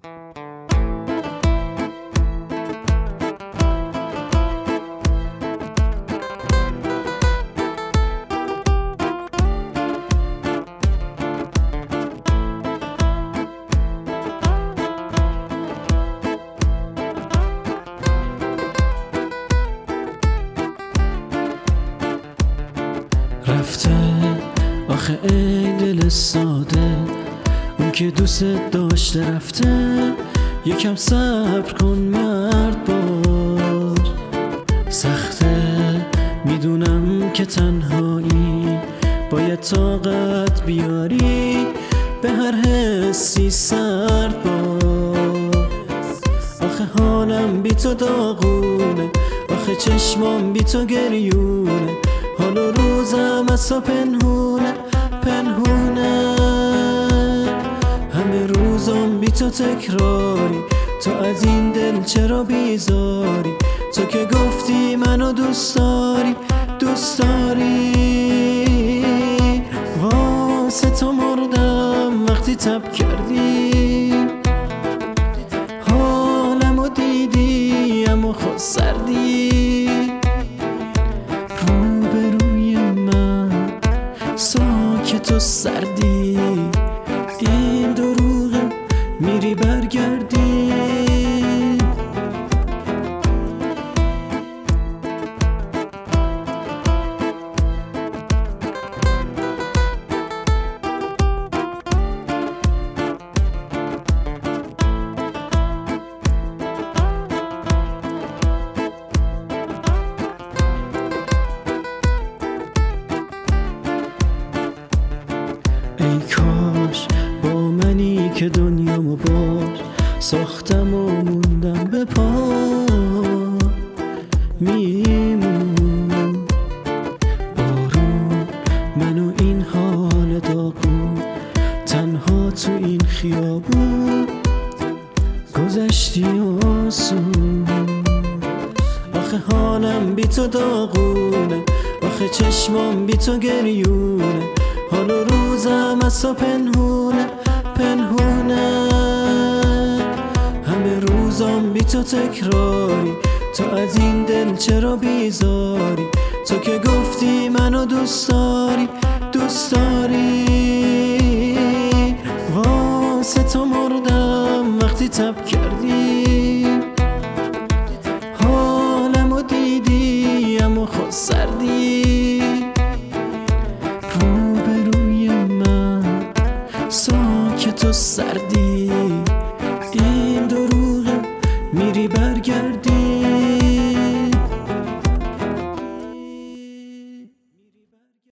رفته آخه ای دل ساده، اون که دوست داشته رفته. یکم صبر کن مرد باش، سخته میدونم که تنهایی، باید طاقت بیاری به هر حسی سرد باش. آخه حالم بی تو داغونه، آخه چشمام بی تو گریونه، حال و روزم از تو پنهونه پنهونه. همه روزم بی تو تکراری، تو از این دل چرا بیزاری؟ تو که گفتی منو دوست داری دوست داری. واسه تو مردم وقتی تب کردی، حالمو دیدی اما خود سردی. روبروی من ساکت و سردی، این دروغه میری برگردی. ای کاش با منی که دنیامو باش ساختم و موندم به پا میمون. بارون منو این حال داغون، تنها تو این خیابون گذشتی آسون. آخه حالم بی تو داغونه، آخه چشمام بی تو گریونه، حال و روزم از تو پنهونه پنهونه. همه روزم بی تو تکراری، تو از این دل چرا بیزاری؟ تو که گفتی منو دوست داری دوست داری. واسه تو مردم وقتی تب کردی، حالمو دیدی اما خود سردی. روبروی من ساکت و سردی، این دروغه میری برگردی.